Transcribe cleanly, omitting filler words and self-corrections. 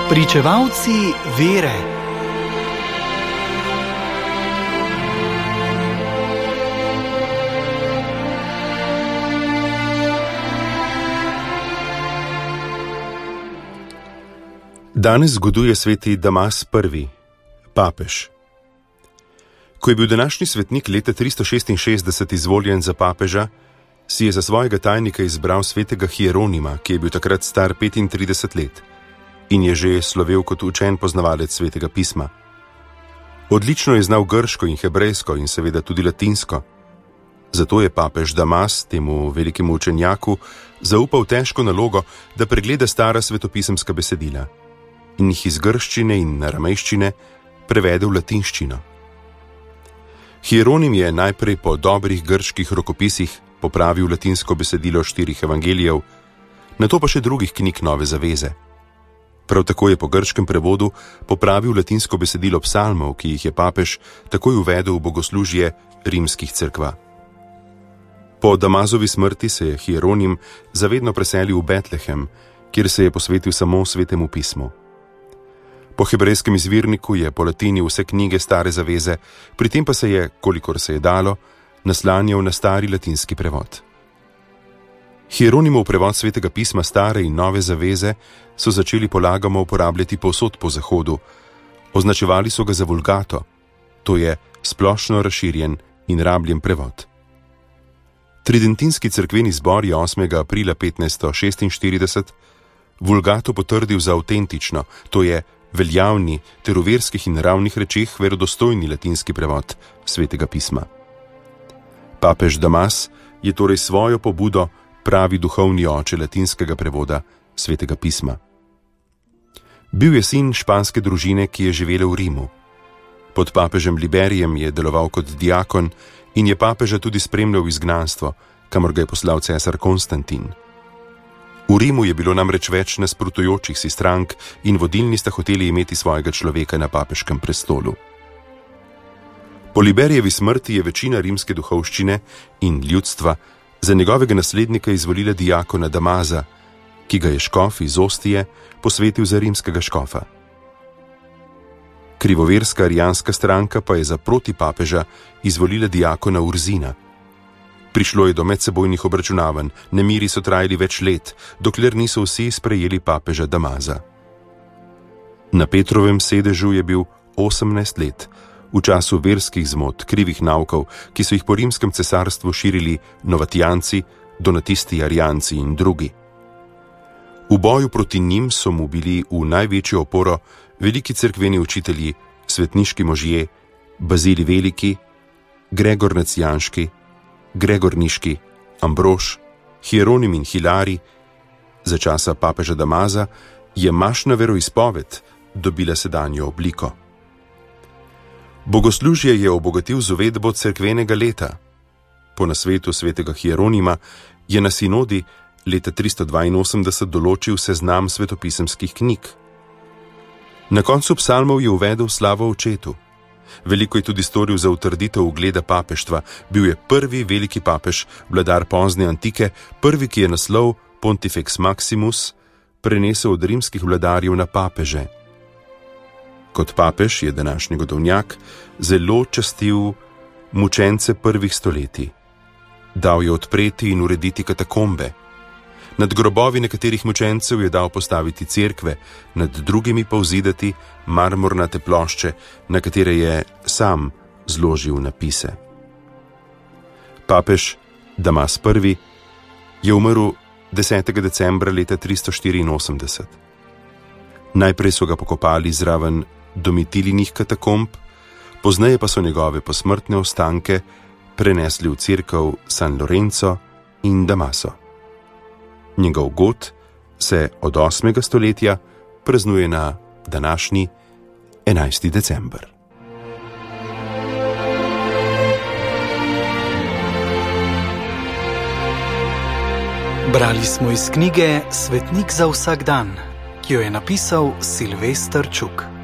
Pričevalci vere. Danes zgoduje sveti Damas I., papež. Ko je bil današnji svetnik leta 366 izvoljen za papeža, si je za svojega tajnika izbral svetega Hieronima, ki je bil takrat star 35 let in je že slovel kot učen poznavalec svetega pisma. Odlično je znal grško in hebrejsko in seveda tudi latinsko. Zato je papež Damas temu velikemu učenjaku zaupal težko nalogo, da pregleda stara svetopisemska besedila in jih iz grščine in aramejščine prevede v latinščino. Hieronim je najprej po dobrih grških rokopisih popravil latinsko besedilo 4 evangelijev, nato pa še drugih knjig Nove zaveze. Prav tako je po grškem prevodu popravil latinsko besedilo psalmov, ki jih je papež takoj uvedel v bogoslužje rimskih cerkva. Po Damazovi smrti se je Hieronim zavedno preselil v Betlehem, kjer se je posvetil samo svetemu pismu. Po hebrejskem izvirniku je po latini vse knjige Stare zaveze, pri tem pa se je, kolikor se je dalo, naslanjal na stari latinski prevod. Hieronimov prevod svetega pisma Stare in Nove zaveze so začeli polagoma uporabljati povsod po zahodu. Označevali so ga za vulgato, to je splošno razširjen in rabljen prevod. Tridentinski cerkveni zbor je 8. aprila 1546 vulgato potrdil za avtentično, to je veljavni ter v verskih in naravnih rečeh verodostojni latinski prevod svetega pisma. Papež Damas je torej svojo pobudo pravi duhovni oče latinskega prevoda svetega pisma. Bil je sin španske družine, ki je živela v Rimu. Pod papežem Liberijem je deloval kot diakon in je papeža tudi spremljal v izgnanstvo, kamor ga je poslal cesar Konstantin. V Rimu je bilo namreč več nasprotujočih si strank in vodilni sta hoteli imeti svojega človeka na papeškem prestolu. Po Liberijevi smrti je večina rimske duhovščine in ljudstva za njegovega naslednika izvolila diakona Damaza, ki ga je škof iz Ostije posvetil za rimskega škofa. Krivoverska arijanska stranka pa je za proti papeža izvolila diakona Urzina. Prišlo je do medsebojnih obračunavanj, nemiri so trajali več let, dokler niso vsi sprejeli papeža Damaza. Na Petrovem sedežu je bil 18 let, v času verskih zmot, krivih naukov, ki so jih po rimskem cesarstvu širili novatijanci, donatisti, arijanci in drugi. V boju proti njim so mu bili v največjo oporo veliki cerkveni učitelji, svetniški možje, Bazilij Veliki, Gregor Nacijanški, Gregor Niški, Ambrož, Hieronim in Hilari. Za časa papeža Damaza je mašna veroizpoved dobila sedanjo obliko. Bogoslužje je obogatil z uvedbo cerkvenega leta. Po nasvetu svetega Hieronima je na sinodi leta 382 določil seznam svetopisemskih knjig. Na koncu psalmov je uvedel slavo očetu. Veliko je tudi storil za utrditev ugleda papeštva. Bil je prvi veliki papež, vladar pozne antike, prvi, ki je naslov Pontifex Maximus prenesel od rimskih vladarjev na papeže. Kot papež je današnji godovnjak zelo častil mučence prvih stoletij. Dal je odpreti in urediti katakombe. Nad grobovi nekaterih mučencev je dal postaviti cerkve, nad drugimi pa vzidati marmornate plošče, na katere je sam zložil napise. Papež Damas I. je umrl 10. decembra leta 384. Najprej so ga pokopali zraven Domitilinih katakomb, pozneje pa so njegove posmrtne ostanke prenesli v cerkev San Lorenzo in Damaso. Njegov god se od 8. stoletja praznuje na današnji 11. december. Brali smo iz knjige Svetnik za vsak dan, ki jo je napisal Silvester Čuk.